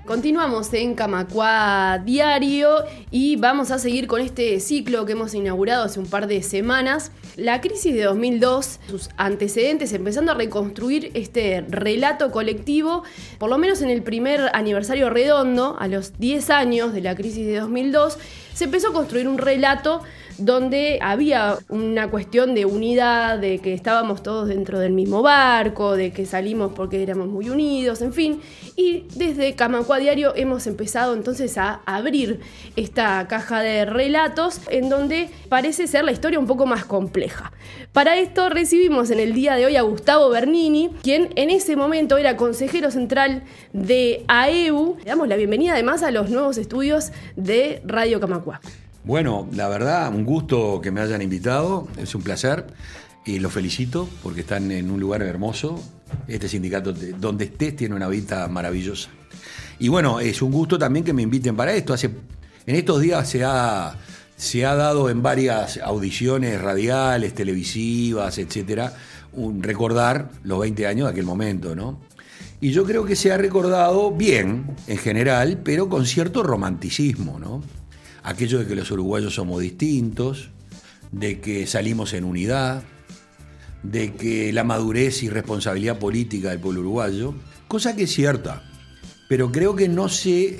Continuamos en Camacuá Diario y vamos a seguir con este ciclo que hemos inaugurado hace un par de semanas. La crisis de 2002, sus antecedentes, empezando a reconstruir este relato colectivo, por lo menos en el primer aniversario redondo, a los 10 años de la crisis de 2002, se empezó a construir un relato donde había una cuestión de unidad, de que estábamos todos dentro del mismo barco, de que salimos porque éramos muy unidos, en fin. Y desde Camacuá Diario hemos empezado entonces a abrir esta caja de relatos en donde parece ser la historia un poco más compleja. Para esto recibimos en el día de hoy a Gustavo Bernini, quien en ese momento era consejero central de AEBU. Le damos la bienvenida además a los nuevos estudios de Radio Camacuá. Bueno, la verdad, un gusto que me hayan invitado, es un placer y los felicito porque están en un lugar hermoso. Este sindicato, donde estés, tiene una vida maravillosa. Y bueno, es un gusto también que me inviten para esto. En estos días se ha dado en varias audiciones radiales, televisivas, etcétera, recordar los 20 años de aquel momento, ¿no? Y yo creo que se ha recordado bien, en general, pero con cierto romanticismo, ¿no? Aquello de que los uruguayos somos distintos, de que salimos en unidad, de que la madurez y responsabilidad política del pueblo uruguayo, cosa que es cierta, pero creo que no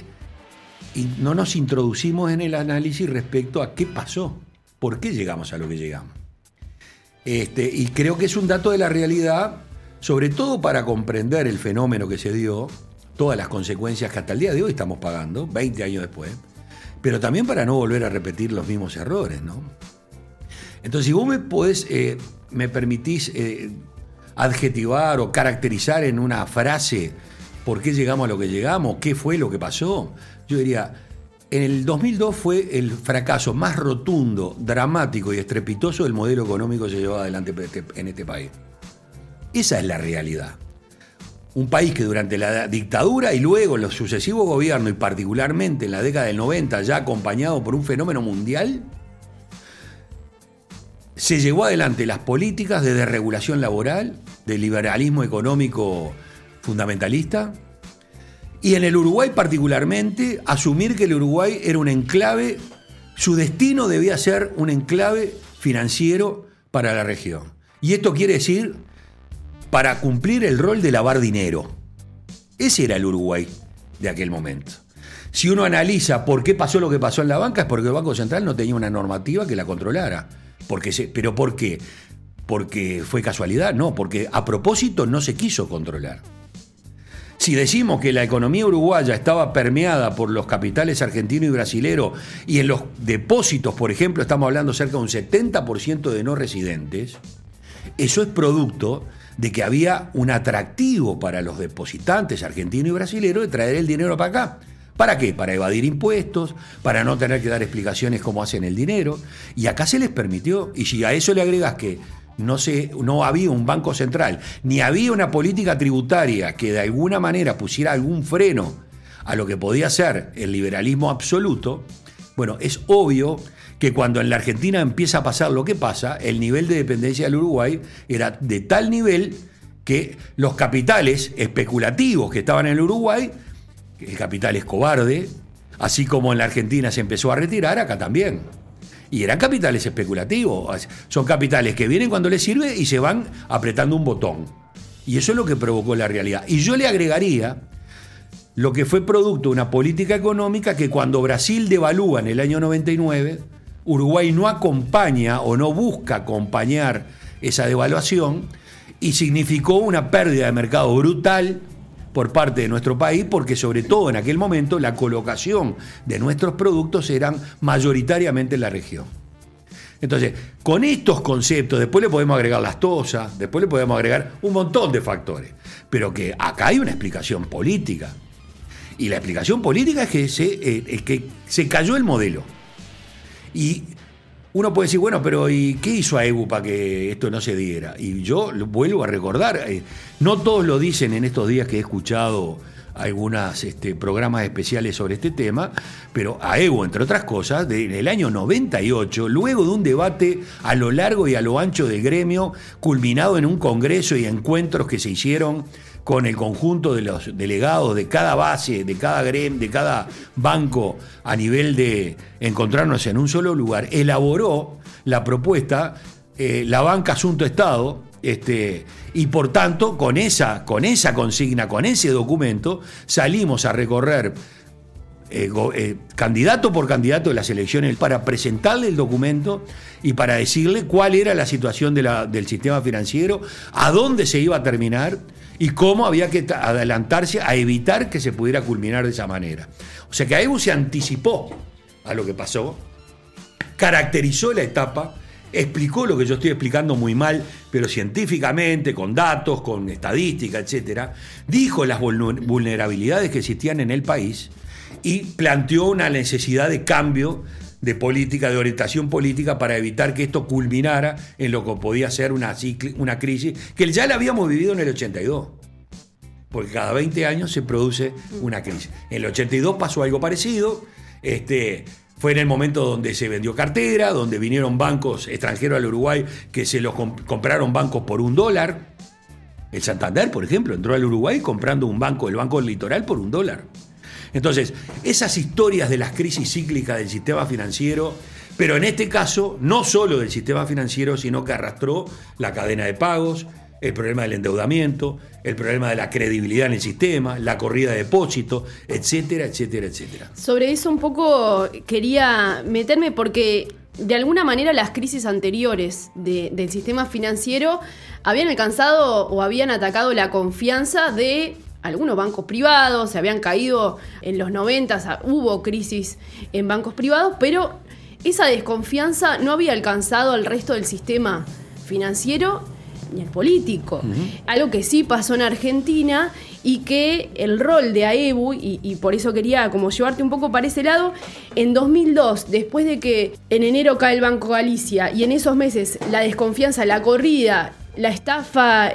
nos introducimos en el análisis respecto a qué pasó, por qué llegamos a lo que llegamos. Y creo que es un dato de la realidad, sobre todo para comprender el fenómeno que se dio, todas las consecuencias que hasta el día de hoy estamos pagando, 20 años después, pero también para no volver a repetir los mismos errores, ¿no? Entonces, si vos me permitís adjetivar o caracterizar en una frase por qué llegamos a lo que llegamos, qué fue lo que pasó, yo diría, en el 2002 fue el fracaso más rotundo, dramático y estrepitoso del modelo económico que se llevaba adelante en este país. Esa es la realidad. Un país que durante la dictadura y luego en los sucesivos gobiernos, y particularmente en la década del 90, ya acompañado por un fenómeno mundial, se llevó adelante las políticas de desregulación laboral, de liberalismo económico fundamentalista, y en el Uruguay particularmente, asumir que el Uruguay era un enclave, su destino debía ser un enclave financiero para la región. Y esto quiere decir, para cumplir el rol de lavar dinero. Ese era el Uruguay de aquel momento. Si uno analiza por qué pasó lo que pasó en la banca, es porque el Banco Central no tenía una normativa que la controlara. ¿Pero por qué? ¿Porque fue casualidad? No, porque a propósito no se quiso controlar. Si decimos que la economía uruguaya estaba permeada por los capitales argentino y brasilero, y en los depósitos, por ejemplo, estamos hablando cerca de un 70% de no residentes, eso es producto de que había un atractivo para los depositantes argentinos y brasileños de traer el dinero para acá. ¿Para qué? Para evadir impuestos, para no tener que dar explicaciones cómo hacen el dinero. Y acá se les permitió. Y si a eso le agregas que no había un banco central, ni había una política tributaria que de alguna manera pusiera algún freno a lo que podía ser el liberalismo absoluto, bueno, es obvio que cuando en la Argentina empieza a pasar lo que pasa, el nivel de dependencia del Uruguay era de tal nivel que los capitales especulativos que estaban en el Uruguay, el capital es cobarde, así como en la Argentina se empezó a retirar, acá también. Y eran capitales especulativos, son capitales que vienen cuando les sirve y se van apretando un botón. Y eso es lo que provocó la realidad. Y yo le agregaría lo que fue producto de una política económica que cuando Brasil devalúa en el año 99, Uruguay no acompaña o no busca acompañar esa devaluación y significó una pérdida de mercado brutal por parte de nuestro país, porque sobre todo en aquel momento la colocación de nuestros productos eran mayoritariamente en la región. Entonces, con estos conceptos, después le podemos agregar las tosas, después le podemos agregar un montón de factores, pero que acá hay una explicación política. Y la explicación política es que se cayó el modelo. Y uno puede decir, bueno, pero ¿y qué hizo AEBU para que esto no se diera? Y yo lo vuelvo a recordar, no todos lo dicen en estos días que he escuchado algunos programas especiales sobre este tema, pero AEBU, entre otras cosas, en el año 98, luego de un debate a lo largo y a lo ancho del gremio, culminado en un congreso y encuentros que se hicieron con el conjunto de los delegados de cada base, de cada gremio, de cada banco, a nivel de encontrarnos en un solo lugar, elaboró la propuesta, la banca Asunto Estado, y por tanto, con esa consigna, con ese documento, salimos a recorrer candidato por candidato de las elecciones para presentarle el documento y para decirle cuál era la situación del sistema financiero, a dónde se iba a terminar y cómo había que adelantarse a evitar que se pudiera culminar de esa manera. O sea que AEBU se anticipó a lo que pasó, caracterizó la etapa, explicó lo que yo estoy explicando muy mal, pero científicamente, con datos, con estadística, etcétera, dijo las vulnerabilidades que existían en el país y planteó una necesidad de cambio de política, de orientación política, para evitar que esto culminara en lo que podía ser una crisis que ya la habíamos vivido en el 82. Porque cada 20 años se produce una crisis. En el 82 pasó algo parecido. Fue en el momento donde se vendió cartera, donde vinieron bancos extranjeros al Uruguay que se los compraron bancos por $1. El Santander, por ejemplo, entró al Uruguay comprando el Banco del Litoral por $1. Entonces, esas historias de las crisis cíclicas del sistema financiero, pero en este caso, no solo del sistema financiero, sino que arrastró la cadena de pagos, el problema del endeudamiento, el problema de la credibilidad en el sistema, la corrida de depósitos, etcétera, etcétera, etcétera. Sobre eso un poco quería meterme porque de alguna manera las crisis anteriores del sistema financiero habían alcanzado o habían atacado la confianza de algunos bancos privados, se habían caído en los 90, hubo crisis en bancos privados, pero esa desconfianza no había alcanzado al resto del sistema financiero ni el político. Algo que sí pasó en Argentina y que el rol de AEBU, y por eso quería como llevarte un poco para ese lado, en 2002, después de que en enero cae el Banco Galicia y en esos meses la desconfianza, la corrida, la estafa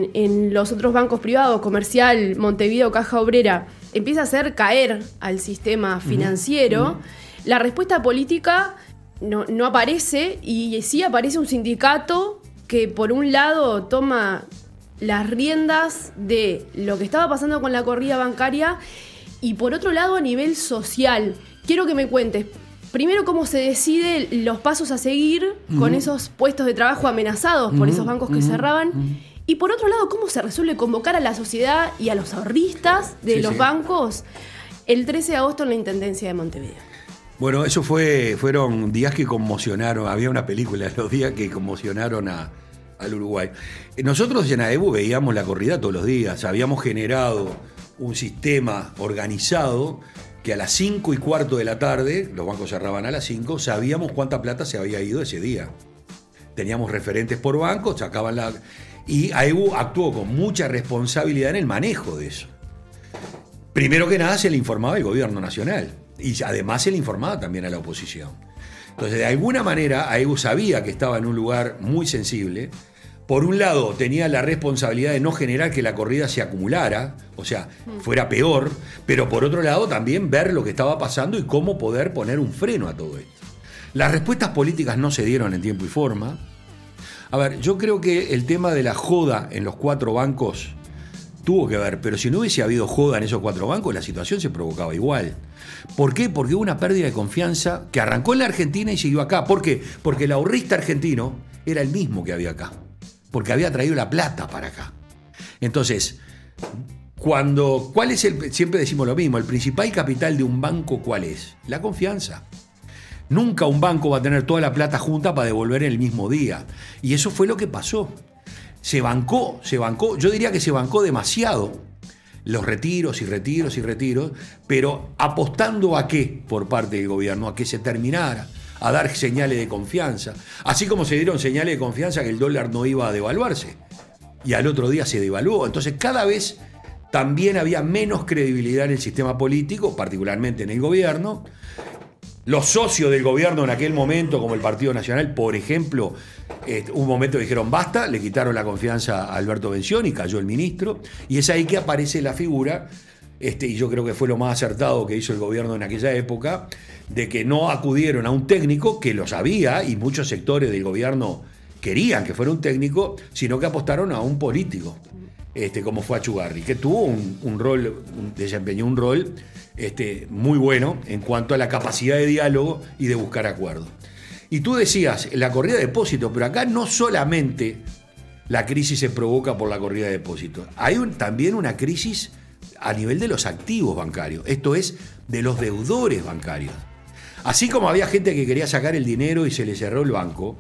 en los otros bancos privados, Comercial, Montevideo, Caja Obrera, empieza a hacer caer al sistema financiero, la respuesta política no aparece, y sí aparece un sindicato que por un lado toma las riendas de lo que estaba pasando con la corrida bancaria y por otro lado a nivel social. Quiero que me cuentes primero cómo se deciden los pasos a seguir con esos puestos de trabajo amenazados por esos bancos que cerraban. Y por otro lado, cómo se resuelve convocar a la sociedad y a los ahorristas de los bancos el 13 de agosto en la Intendencia de Montevideo. Bueno, eso fueron días que conmocionaron. Había una película, los días que conmocionaron al Uruguay. Nosotros en AEBU veíamos la corrida todos los días. Habíamos generado un sistema organizado que a las 5:15 de la tarde, los bancos cerraban a las 5, sabíamos cuánta plata se había ido ese día. Teníamos referentes por banco, sacaban y AEBU actuó con mucha responsabilidad en el manejo de eso. Primero que nada se le informaba al gobierno nacional y además se le informaba también a la oposición. Entonces, de alguna manera, AEBU sabía que estaba en un lugar muy sensible. Por un lado, tenía la responsabilidad de no generar que la corrida se acumulara, o sea, fuera peor, pero por otro lado también ver lo que estaba pasando y cómo poder poner un freno a todo esto. Las respuestas políticas no se dieron en tiempo y forma. A ver, yo creo que el tema de la joda en los 4 bancos tuvo que ver, pero si no hubiese habido joda en esos 4 bancos, la situación se provocaba igual. ¿Por qué? Porque hubo una pérdida de confianza que arrancó en la Argentina y siguió acá. ¿Por qué? Porque el ahorrista argentino era el mismo que había acá, porque había traído la plata para acá. Entonces, siempre decimos lo mismo, el principal capital de un banco, ¿cuál es? La confianza. Nunca un banco va a tener toda la plata junta para devolver en el mismo día. Y eso fue lo que pasó. Se bancó, yo diría que se bancó demasiado los retiros, pero apostando a qué por parte del gobierno, a que se terminara, a dar señales de confianza, así como se dieron señales de confianza que el dólar no iba a devaluarse, y al otro día se devaluó. Entonces cada vez también había menos credibilidad en el sistema político, particularmente en el gobierno. Los socios del gobierno en aquel momento, como el Partido Nacional, por ejemplo, un momento dijeron basta, le quitaron la confianza a Alberto Bencioni y cayó el ministro, y es ahí que aparece la figura, y yo creo que fue lo más acertado que hizo el gobierno en aquella época, de que no acudieron a un técnico, que lo sabía, y muchos sectores del gobierno querían que fuera un técnico, sino que apostaron a un político. como fue Achugarri, que tuvo desempeñó un rol muy bueno en cuanto a la capacidad de diálogo y de buscar acuerdos. Y tú decías, la corrida de depósitos, pero acá no solamente la crisis se provoca por la corrida de depósitos, hay también una crisis a nivel de los activos bancarios, esto es, de los deudores bancarios. Así como había gente que quería sacar el dinero y se le cerró el banco,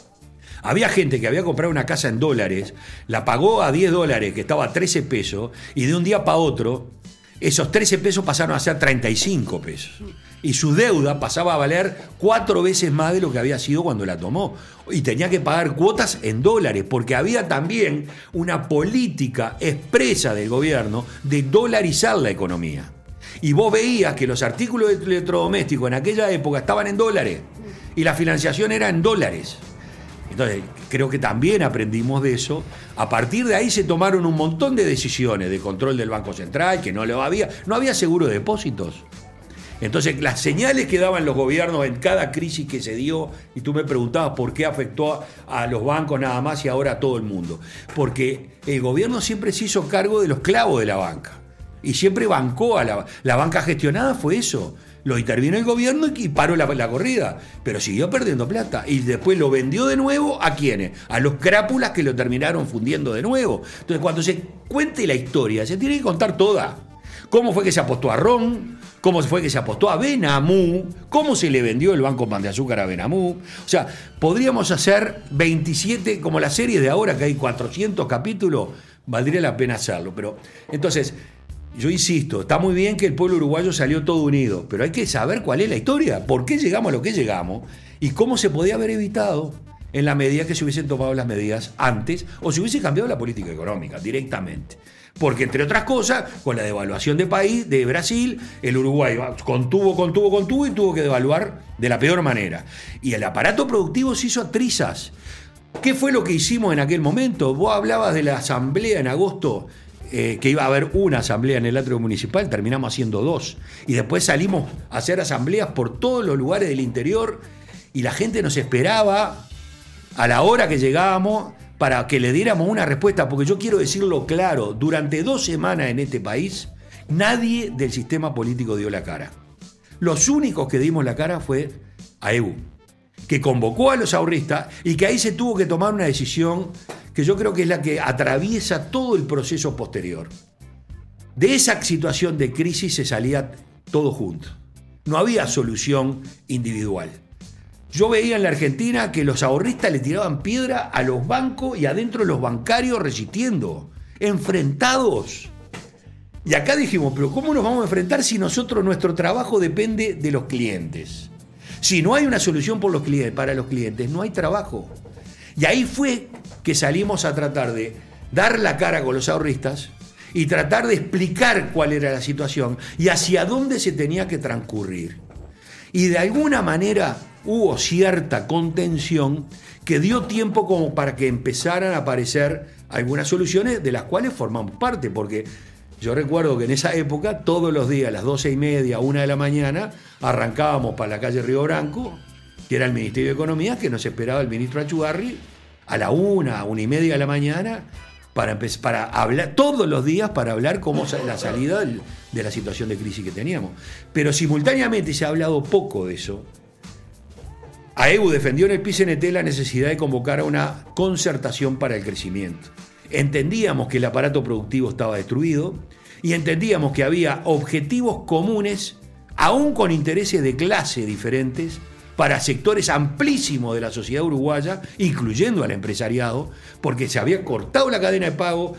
había gente que había comprado una casa en dólares, la pagó a $10, que estaba a 13 pesos, y de un día para otro, esos 13 pesos pasaron a ser 35 pesos. Y su deuda pasaba a valer 4 veces más de lo que había sido cuando la tomó. Y tenía que pagar cuotas en dólares, porque había también una política expresa del gobierno de dolarizar la economía. Y vos veías que los artículos electrodomésticos en aquella época estaban en dólares, y la financiación era en dólares. Entonces, creo que también aprendimos de eso. A partir de ahí se tomaron un montón de decisiones de control del Banco Central, que no había seguro de depósitos. Entonces, las señales que daban los gobiernos en cada crisis que se dio, y tú me preguntabas por qué afectó a los bancos nada más y ahora a todo el mundo. Porque el gobierno siempre se hizo cargo de los clavos de la banca. Y siempre bancó a la banca gestionada, fue eso. Lo intervino el gobierno y paró la corrida, pero siguió perdiendo plata. Y después lo vendió de nuevo, ¿a quiénes? A los crápulas que lo terminaron fundiendo de nuevo. Entonces, cuando se cuente la historia, se tiene que contar toda. ¿Cómo fue que se apostó a Ron? ¿Cómo fue que se apostó a Benamú? ¿Cómo se le vendió el Banco Pan de Azúcar a Benamú? O sea, podríamos hacer 27, como la serie de ahora, que hay 400 capítulos, valdría la pena hacerlo. Pero, entonces, yo insisto, está muy bien que el pueblo uruguayo salió todo unido, pero hay que saber cuál es la historia, por qué llegamos a lo que llegamos y cómo se podía haber evitado en la medida que se hubiesen tomado las medidas antes o se hubiese cambiado la política económica directamente. Porque, entre otras cosas, con la devaluación de Brasil, el Uruguay contuvo y tuvo que devaluar de la peor manera. Y el aparato productivo se hizo a trizas. ¿Qué fue lo que hicimos en aquel momento? Vos hablabas de la asamblea en agosto, que iba a haber una asamblea en el atrio municipal, terminamos haciendo 2. Y después salimos a hacer asambleas por todos los lugares del interior y la gente nos esperaba a la hora que llegábamos para que le diéramos una respuesta, porque yo quiero decirlo claro, durante 2 semanas en este país, nadie del sistema político dio la cara. Los únicos que dimos la cara fue AEU, que convocó a los ahorristas y que ahí se tuvo que tomar una decisión que yo creo que es la que atraviesa todo el proceso posterior. De esa situación de crisis se salía todo junto. No había solución individual. Yo veía en la Argentina que los ahorristas le tiraban piedra a los bancos y adentro los bancarios resistiendo, enfrentados. Y acá dijimos, pero ¿cómo nos vamos a enfrentar si nuestro trabajo depende de los clientes? Si no hay una solución para los clientes, no hay trabajo. Y ahí fue que salimos a tratar de dar la cara con los ahorristas y tratar de explicar cuál era la situación y hacia dónde se tenía que transcurrir. Y de alguna manera hubo cierta contención que dio tiempo como para que empezaran a aparecer algunas soluciones de las cuales formamos parte, porque yo recuerdo que en esa época, todos los días, a las 12:30, 1 de la mañana, arrancábamos para la calle Río Branco, que era el Ministerio de Economía, que nos esperaba el ministro Achugarri, a la 1:30 de la mañana, para hablar todos los días, para hablar cómo la salida de la situación de crisis que teníamos. Pero simultáneamente se ha hablado poco de eso. AEU defendió en el PCNT la necesidad de convocar a una concertación para el crecimiento. Entendíamos que el aparato productivo estaba destruido y entendíamos que había objetivos comunes, aún con intereses de clase diferentes, para sectores amplísimos de la sociedad uruguaya, incluyendo al empresariado, porque se había cortado la cadena de pago,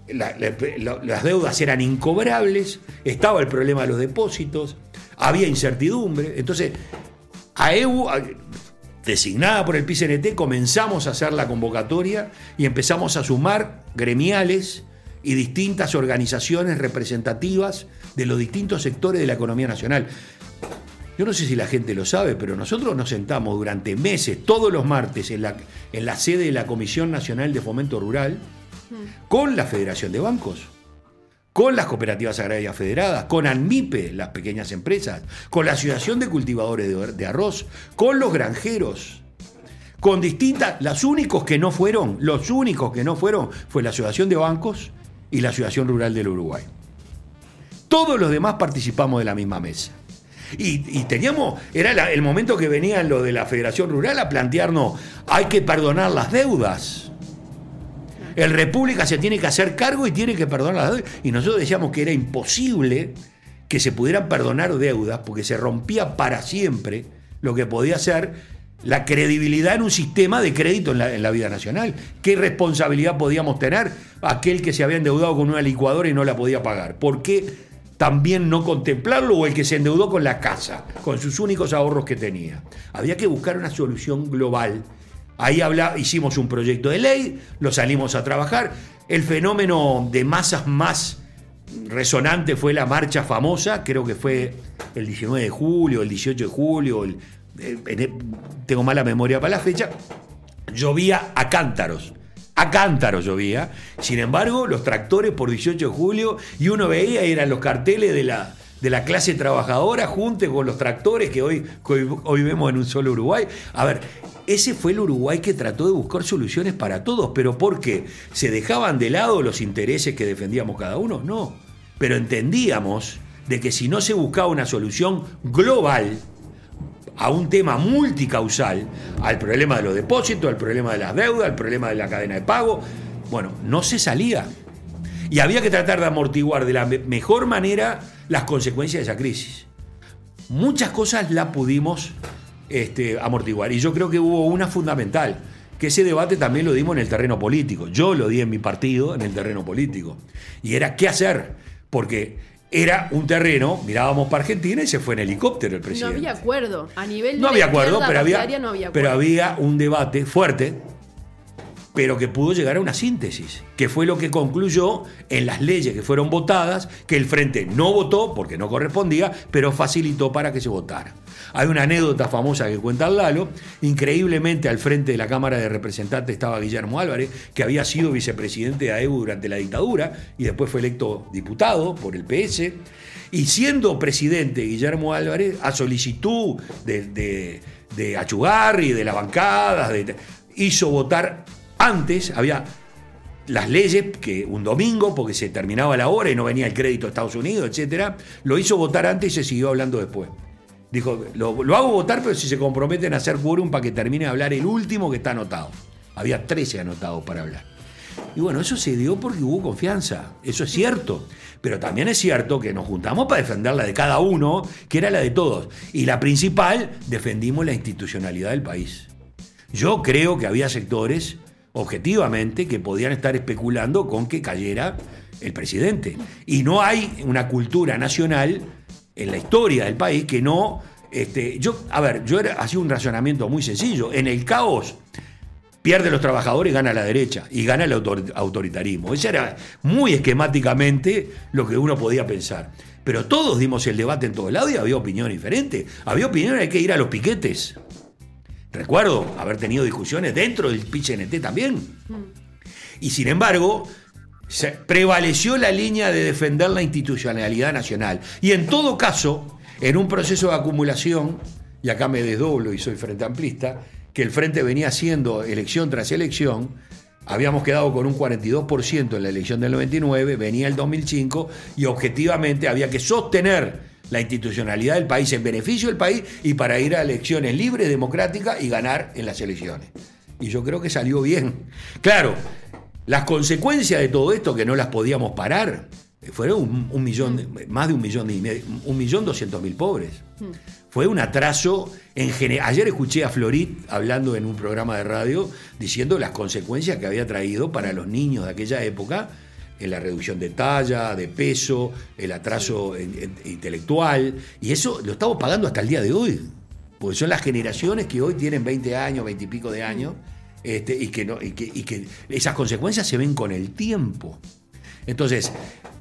las deudas eran incobrables, estaba el problema de los depósitos, había incertidumbre. Entonces, AEU, designada por el PCNT, comenzamos a hacer la convocatoria y empezamos a sumar gremiales y distintas organizaciones representativas de los distintos sectores de la economía nacional. Yo no sé si la gente lo sabe, pero nosotros nos sentamos durante meses, todos los martes, en la sede de la Comisión Nacional de Fomento Rural, con la Federación de Bancos, con las Cooperativas Agrarias Federadas, con ANMIPE, las pequeñas empresas, con la Asociación de Cultivadores de Arroz, con los granjeros, con distintas. Los únicos que no fueron fue la Asociación de Bancos y la Asociación Rural del Uruguay. Todos los demás participamos de la misma mesa. Y teníamos, era el momento que venían los de la Federación Rural a plantearnos, hay que perdonar las deudas. El República se tiene que hacer cargo y tiene que perdonar las deudas. Y nosotros decíamos que era imposible que se pudieran perdonar deudas porque se rompía para siempre lo que podía ser la credibilidad en un sistema de crédito en la vida nacional. ¿Qué responsabilidad podíamos tener aquel que se había endeudado con una licuadora y no la podía pagar? ¿Por qué también no contemplarlo, o el que se endeudó con la casa, con sus únicos ahorros que tenía? Había que buscar una solución global. Ahí hicimos un proyecto de ley, lo salimos a trabajar. El fenómeno de masas más resonante fue la marcha famosa, creo que fue el 19 de julio, el 18 de julio, tengo mala memoria para la fecha. Llovía a cántaros llovía. Sin embargo, los tractores por 18 de julio, y uno veía, eran los carteles de la clase trabajadora junto con los tractores que hoy vemos en un solo Uruguay. A ver, ese fue el Uruguay que trató de buscar soluciones para todos. ¿Pero por qué? ¿Se dejaban de lado los intereses que defendíamos cada uno? No. Pero entendíamos de que si no se buscaba una solución global a un tema multicausal, al problema de los depósitos, al problema de las deudas, al problema de la cadena de pago, bueno, no se salía. Y había que tratar de amortiguar de la mejor manera las consecuencias de esa crisis. Muchas cosas las pudimos amortiguar. Y yo creo que hubo una fundamental, que ese debate también lo dimos en el terreno político. Yo lo di en mi partido en el terreno político. Y era qué hacer, porque era un terreno, mirábamos para Argentina y se fue en helicóptero el presidente. No había acuerdo. A nivel de no había acuerdo, no había acuerdo. Pero había un debate fuerte, pero que pudo llegar a una síntesis, que fue lo que concluyó en las leyes que fueron votadas, que el Frente no votó porque no correspondía, pero facilitó para que se votara. Hay una anécdota famosa que cuenta el Lalo. Increíblemente, al frente de la Cámara de Representantes estaba Guillermo Álvarez, que había sido vicepresidente de AEBU durante la dictadura y después fue electo diputado por el PS. Y siendo presidente Guillermo Álvarez, a solicitud de Achugarri, de las bancadas, hizo votar antes, había las leyes, que un domingo, porque se terminaba la hora y no venía el crédito de Estados Unidos, etcétera, lo hizo votar antes y se siguió hablando después. Dijo, lo hago votar, pero si se comprometen a hacer quórum para que termine de hablar el último que está anotado. Había 13 anotados para hablar. Y bueno, eso se dio porque hubo confianza, eso es cierto. Pero también es cierto que nos juntamos para defender la de cada uno, que era la de todos. Y la principal, defendimos la institucionalidad del país. Yo creo que había sectores, objetivamente, que podían estar especulando con que cayera el presidente. Y no hay una cultura nacional en la historia del país que no... yo hacía un razonamiento muy sencillo. En el caos pierde los trabajadores, gana la derecha y gana el autoritarismo. Eso era muy esquemáticamente lo que uno podía pensar. Pero todos dimos el debate en todos lados y había opiniones diferentes. Había opiniones de que ir a los piquetes. Recuerdo haber tenido discusiones dentro del PIT-CNT también. Y sin embargo, prevaleció la línea de defender la institucionalidad nacional. Y en todo caso, en un proceso de acumulación, y acá me desdoblo y soy frente amplista, que el Frente venía haciendo elección tras elección, habíamos quedado con un 42% en la elección del 99, venía el 2005, y objetivamente había que sostener la institucionalidad del país en beneficio del país y para ir a elecciones libres, democráticas y ganar en las elecciones. Y yo creo que salió bien. Claro, las consecuencias de todo esto, que no las podíamos parar, fueron más de 1.200.000 pobres. Fue un atraso en general. Ayer escuché a Florit hablando en un programa de radio diciendo las consecuencias que había traído para los niños de aquella época, en la reducción de talla, de peso, el atraso intelectual, y eso lo estamos pagando hasta el día de hoy, porque son las generaciones que hoy tienen 20 años, 20 y pico de años, y que esas consecuencias se ven con el tiempo. Entonces,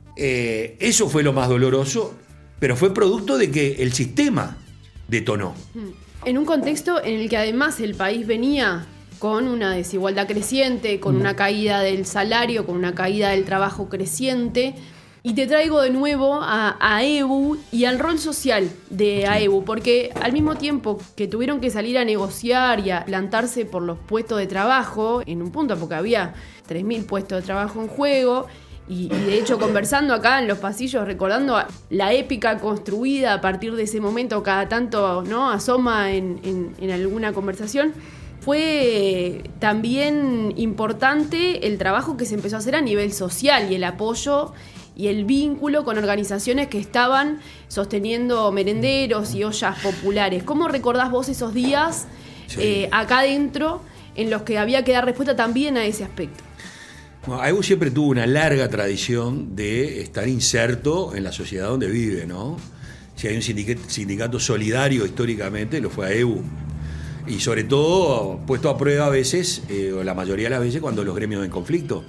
eso fue lo más doloroso, pero fue producto de que el sistema detonó. En un contexto en el que además el país venía con una desigualdad creciente, con una caída del salario, con una caída del trabajo creciente. Y te traigo de nuevo a AEBU y al rol social de AEBU, porque al mismo tiempo que tuvieron que salir a negociar y a plantarse por los puestos de trabajo, en un punto porque había 3.000 puestos de trabajo en juego, Y de hecho, conversando acá en los pasillos, recordando la épica construida a partir de ese momento, cada tanto, ¿no?, asoma en alguna conversación. Fue también importante el trabajo que se empezó a hacer a nivel social y el apoyo y el vínculo con organizaciones que estaban sosteniendo merenderos y ollas populares. ¿Cómo recordás vos esos días acá adentro en los que había que dar respuesta también a ese aspecto? Bueno, AEBU siempre tuvo una larga tradición de estar inserto en la sociedad donde vive, ¿no? Si hay un sindicato solidario históricamente, lo fue AEBU. Y sobre todo puesto a prueba a veces, o la mayoría de las veces, cuando los gremios en conflicto,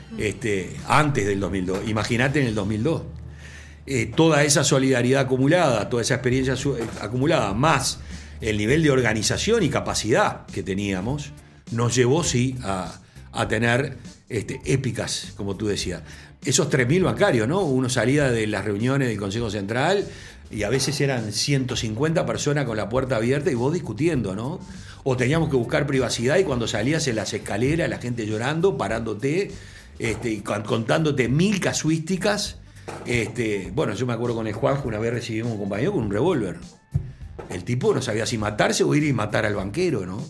antes del 2002. Imagínate en el 2002. Toda esa solidaridad acumulada, toda esa experiencia acumulada, más el nivel de organización y capacidad que teníamos, nos llevó, sí, a tener épicas, como tú decías. Esos 3.000 bancarios, ¿no? Uno salía de las reuniones del Consejo Central y a veces eran 150 personas con la puerta abierta y vos discutiendo, ¿no? O teníamos que buscar privacidad y cuando salías en las escaleras, la gente llorando, parándote, y contándote 1.000 casuísticas. Bueno, yo me acuerdo con el Juanjo, una vez recibimos un compañero con un revólver. El tipo no sabía si matarse o ir y matar al banquero, ¿no?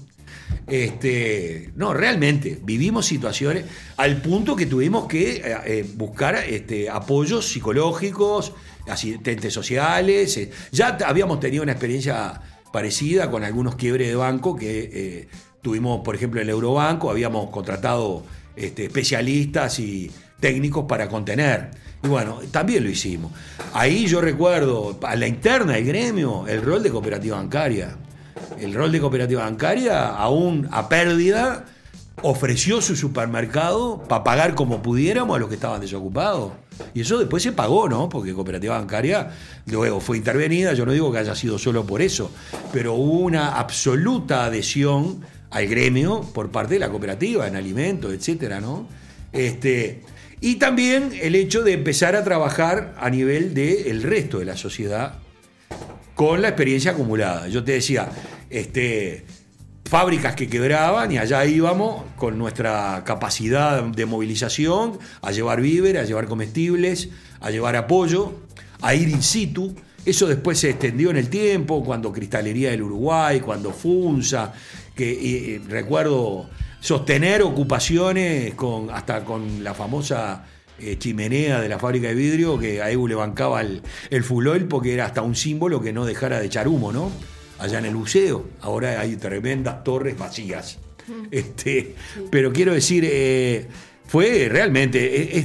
No, realmente, vivimos situaciones al punto que tuvimos que buscar apoyos psicológicos, asistentes sociales. Ya habíamos tenido una experiencia parecida con algunos quiebres de banco que tuvimos, por ejemplo, en el Eurobanco, habíamos contratado especialistas y técnicos para contener. Y bueno, también lo hicimos. Ahí yo recuerdo a la interna del gremio el rol de cooperativa bancaria. El rol de cooperativa bancaria, aún a pérdida, ofreció su supermercado para pagar como pudiéramos a los que estaban desocupados. Y eso después se pagó, ¿no? Porque cooperativa bancaria luego fue intervenida. Yo no digo que haya sido solo por eso, pero hubo una absoluta adhesión al gremio por parte de la cooperativa en alimentos, etcétera, ¿no? Y también el hecho de empezar a trabajar a nivel del resto de la sociedad con la experiencia acumulada. Yo te decía, fábricas que quebraban y allá íbamos con nuestra capacidad de movilización a llevar víveres, a llevar comestibles, a llevar apoyo, a ir in situ. Eso después se extendió en el tiempo, cuando Cristalería del Uruguay, cuando FUNSA, recuerdo sostener ocupaciones hasta con la famosa chimenea de la fábrica de vidrio, que a AEBU le bancaba el full oil porque era hasta un símbolo que no dejara de echar humo, ¿no? Allá en el buceo, ahora hay tremendas torres vacías. Pero quiero decir, fue realmente...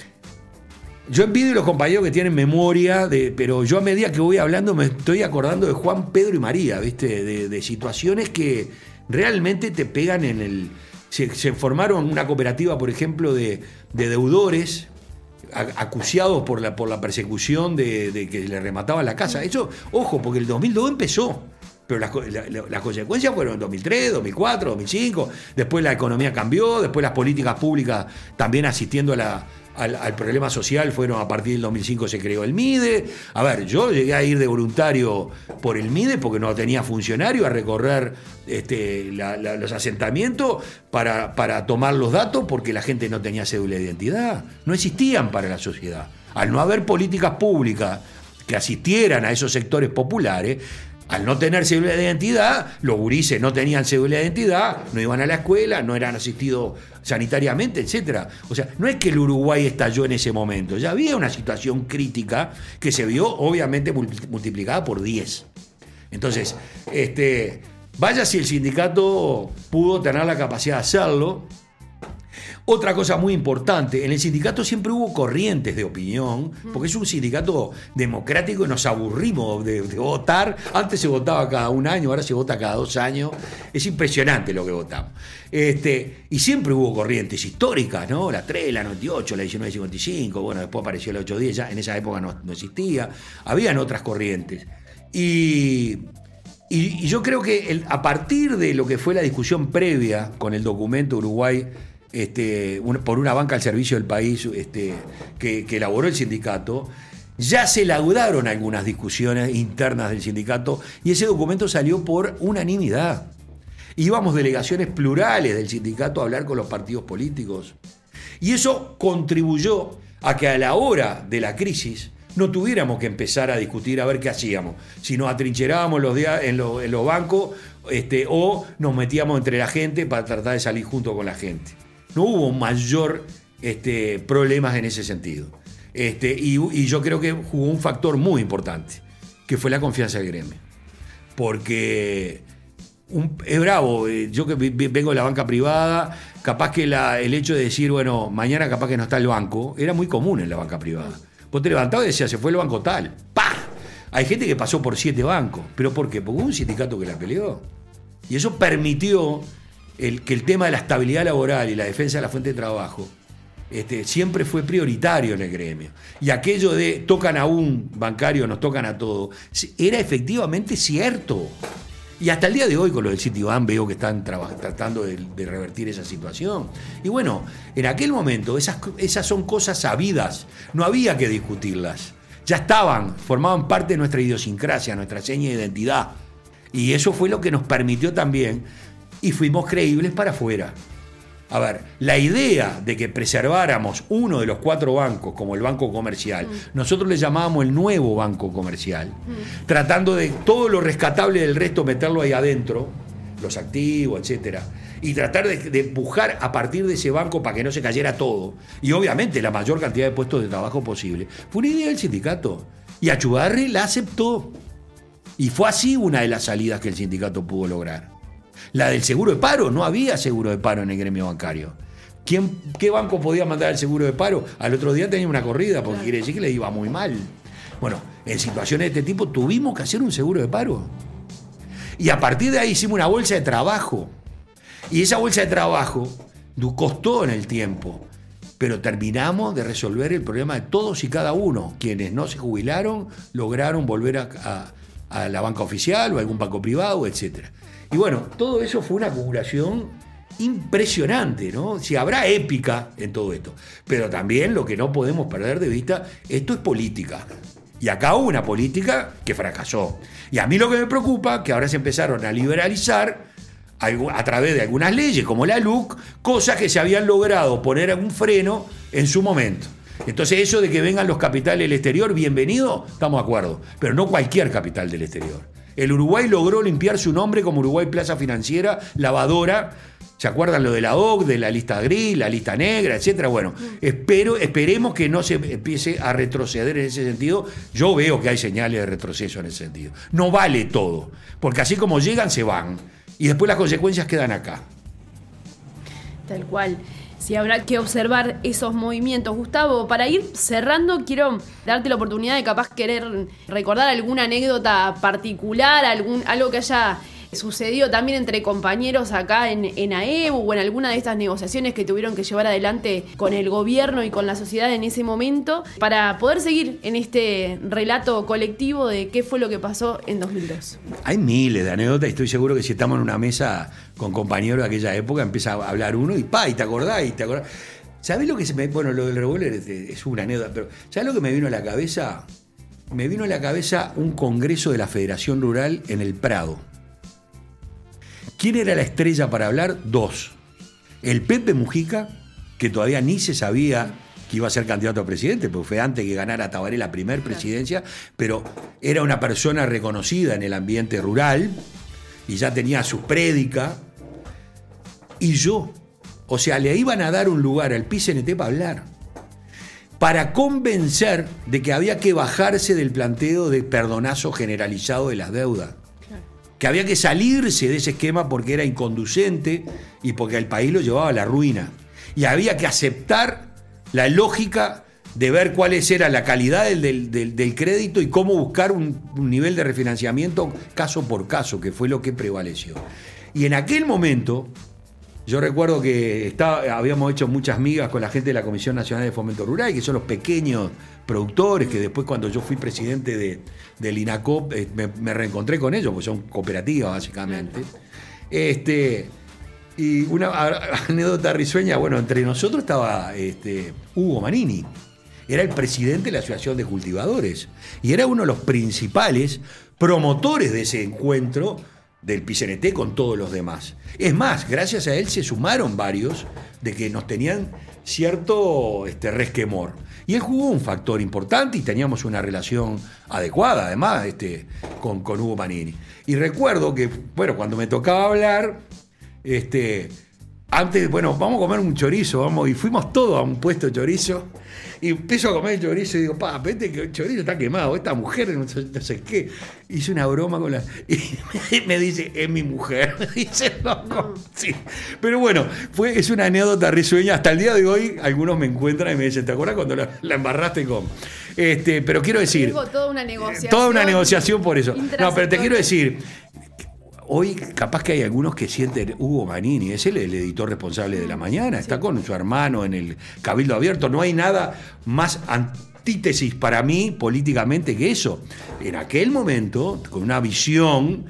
yo envidio a los compañeros que tienen memoria, pero yo a medida que voy hablando me estoy acordando de Juan, Pedro y María, ¿viste? De situaciones que realmente te pegan en el... Se formaron una cooperativa, por ejemplo, de deudores acuciados por la persecución de que le remataban la casa. Eso, ojo, porque el 2002 empezó, pero las consecuencias fueron en 2003, 2004, 2005. Después la economía cambió, después las políticas públicas también asistiendo al problema social fueron a partir del 2005 se creó el MIDE. A ver, yo llegué a ir de voluntario por el MIDE porque no tenía funcionario a recorrer los asentamientos para tomar los datos porque la gente no tenía cédula de identidad. No existían para la sociedad. Al no haber políticas públicas que asistieran a esos sectores populares, al no tener cédula de identidad, los gurises no tenían cédula de identidad, no iban a la escuela, no eran asistidos sanitariamente, etc. O sea, no es que el Uruguay estalló en ese momento, ya había una situación crítica que se vio obviamente multiplicada por 10. Entonces, vaya si el sindicato pudo tener la capacidad de hacerlo. Otra cosa muy importante, en el sindicato siempre hubo corrientes de opinión, porque es un sindicato democrático y nos aburrimos de votar. Antes se votaba cada un año, ahora se vota cada 2 años. Es impresionante lo que votamos. Y siempre hubo corrientes históricas, ¿no? La 3, la 98, la 1955, bueno, después apareció la 810, ya en esa época no existía. Habían otras corrientes. Y yo creo que a partir de lo que fue la discusión previa con el documento Uruguay, por una banca al servicio del país que elaboró el sindicato, ya se laudaron algunas discusiones internas del sindicato y ese documento salió por unanimidad. Íbamos delegaciones plurales del sindicato a hablar con los partidos políticos y eso contribuyó a que a la hora de la crisis no tuviéramos que empezar a discutir a ver qué hacíamos, si nos atrincherábamos en los bancos o nos metíamos entre la gente para tratar de salir junto con la gente. No hubo mayor problemas en ese sentido. Y yo creo que jugó un factor muy importante, que fue la confianza del gremio. Porque es bravo, yo que vengo de la banca privada, capaz que el hecho de decir, bueno, mañana capaz que no está el banco, era muy común en la banca privada. Vos te levantabas y decías, se fue el banco tal. ¡Pah! Hay gente que pasó por 7 bancos. ¿Pero por qué? Porque hubo un sindicato que la peleó. Y eso permitió que el tema de la estabilidad laboral y la defensa de la fuente de trabajo siempre fue prioritario en el gremio. Y aquello de tocan a un bancario, nos tocan a todos, era efectivamente cierto. Y hasta el día de hoy con lo del Citibank veo que están tratando de revertir esa situación. Y bueno, en aquel momento esas son cosas sabidas, no había que discutirlas. Ya estaban, formaban parte de nuestra idiosincrasia, nuestra seña de identidad. Y eso fue lo que nos permitió también, y fuimos creíbles para afuera. A ver, la idea de que preserváramos uno de los 4 bancos, como el Banco Comercial, nosotros le llamábamos el nuevo Banco Comercial, tratando de todo lo rescatable del resto meterlo ahí adentro, los activos, etcétera, y tratar de empujar a partir de ese banco para que no se cayera todo, y obviamente la mayor cantidad de puestos de trabajo posible. Fue una idea del sindicato, y Achugarri la aceptó, y fue así una de las salidas que el sindicato pudo lograr. La del seguro de paro, no había seguro de paro en el gremio bancario. ¿Qué banco podía mandar el seguro de paro? Al otro día tenía una corrida, porque quiere decir que le iba muy mal. Bueno, en situaciones de este tipo tuvimos que hacer un seguro de paro. Y a partir de ahí hicimos una bolsa de trabajo. Y esa bolsa de trabajo costó en el tiempo. Pero terminamos de resolver el problema de todos y cada uno. Quienes no se jubilaron lograron volver a la banca oficial o a algún banco privado, etcétera. Y bueno, todo eso fue una acumulación impresionante, ¿no? Si habrá épica en todo esto. Pero también lo que no podemos perder de vista, esto es política. Y acá hubo una política que fracasó. Y a mí lo que me preocupa, que ahora se empezaron a liberalizar a través de algunas leyes, como la LUC, cosas que se habían logrado poner algún freno en su momento. Entonces eso de que vengan los capitales del exterior, bienvenido, estamos de acuerdo. Pero no cualquier capital del exterior. El Uruguay logró limpiar su nombre como Uruguay Plaza Financiera, lavadora. ¿Se acuerdan lo de la OCDE, de la lista gris, la lista negra, etcétera? Bueno, esperemos que no se empiece a retroceder en ese sentido. Yo veo que hay señales de retroceso en ese sentido. No vale todo, porque así como llegan, se van. Y después las consecuencias quedan acá. Tal cual. Sí, habrá que observar esos movimientos. Gustavo, para ir cerrando, quiero darte la oportunidad de capaz querer recordar alguna anécdota particular, algo que haya sucedido también entre compañeros acá en AEBU o en alguna de estas negociaciones que tuvieron que llevar adelante con el gobierno y con la sociedad en ese momento, para poder seguir en este relato colectivo de qué fue lo que pasó en 2002. Hay miles de anécdotas y estoy seguro que si estamos en una mesa con compañeros de aquella época empieza a hablar uno y y te acordás. ¿Sabés lo que bueno, lo del revólver es una anécdota, pero ¿sabés lo que me vino a la cabeza? Me vino a la cabeza un congreso de la Federación Rural en el Prado. ¿Quién era la estrella para hablar? 2. El Pepe Mujica, que todavía ni se sabía que iba a ser candidato a presidente, porque fue antes que ganara Tabaré la primera presidencia, pero era una persona reconocida en el ambiente rural y ya tenía su prédica. Y yo, o sea, le iban a dar un lugar al PCNT para hablar, para convencer de que había que bajarse del planteo de perdonazo generalizado de las deudas. Que había que salirse de ese esquema porque era inconducente y porque el país lo llevaba a la ruina. Y había que aceptar la lógica de ver cuál era la calidad del crédito y cómo buscar un nivel de refinanciamiento caso por caso, que fue lo que prevaleció. Y en aquel momento, yo recuerdo que habíamos hecho muchas migas con la gente de la Comisión Nacional de Fomento Rural, que son los pequeños productores, que después cuando yo fui presidente del INACOP me reencontré con ellos, porque son cooperativas básicamente. Y una anécdota risueña, bueno, entre nosotros estaba Hugo Manini, era el presidente de la Asociación de Cultivadores y era uno de los principales promotores de ese encuentro del PCNT con todos los demás. Es más, gracias a él se sumaron varios de que nos tenían cierto resquemor. Y él jugó un factor importante y teníamos una relación adecuada, además, con Hugo Manini. Y recuerdo que, bueno, cuando me tocaba hablar, antes, bueno, vamos a comer un chorizo, y fuimos todos a un puesto de chorizo, y empiezo a comer el chorizo y digo, vete que el chorizo está quemado, esta mujer no sé qué. Hice una broma con y me dice, es mi mujer. Dice, no. Sí. Pero bueno, es una anécdota risueña. Hasta el día de hoy, algunos me encuentran y me dicen, ¿te acuerdas cuando la embarraste con? Pero quiero decir. Tengo toda una negociación. Toda una negociación por eso. No, pero te quiero decir. Hoy capaz que hay algunos que sienten Hugo Manini, es él el editor responsable de La Mañana, está con su hermano en el Cabildo Abierto, no hay nada más antítesis para mí políticamente que eso. En aquel momento, con una visión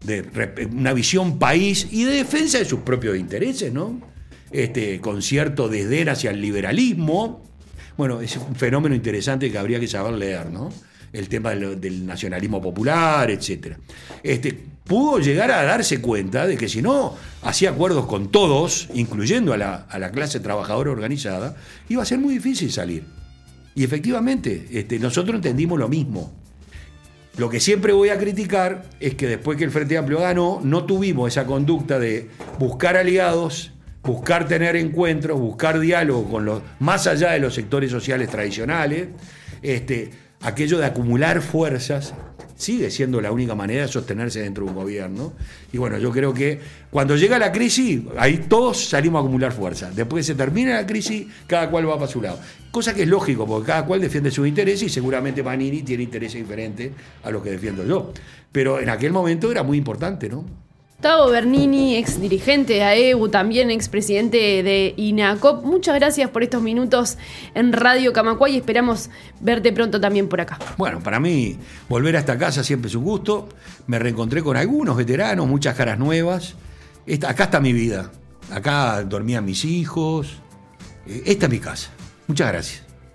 país y de defensa de sus propios intereses, ¿no? Con cierto desdén hacia el liberalismo. Bueno, es un fenómeno interesante que habría que saber leer, ¿no? El tema del nacionalismo popular, etc. Pudo llegar a darse cuenta de que si no hacía acuerdos con todos, incluyendo a la clase trabajadora organizada, iba a ser muy difícil salir. Y efectivamente, nosotros entendimos lo mismo. Lo que siempre voy a criticar es que después que el Frente Amplio ganó, no tuvimos esa conducta de buscar aliados, buscar tener encuentros, buscar diálogo más allá de los sectores sociales tradicionales. Aquello de acumular fuerzas sigue siendo la única manera de sostenerse dentro de un gobierno. Y bueno, yo creo que cuando llega la crisis, ahí todos salimos a acumular fuerzas. Después que se termina la crisis, cada cual va para su lado. Cosa que es lógico, porque cada cual defiende sus intereses y seguramente Manini tiene intereses diferentes a los que defiendo yo. Pero en aquel momento era muy importante, ¿no? Gustavo Bernini, ex dirigente de AEBU, también ex presidente de INACOP. Muchas gracias por estos minutos en Radio Camacuay y esperamos verte pronto también por acá. Bueno, para mí volver a esta casa siempre es un gusto. Me reencontré con algunos veteranos, muchas caras nuevas. Acá está mi vida. Acá dormían mis hijos. Esta es mi casa. Muchas gracias.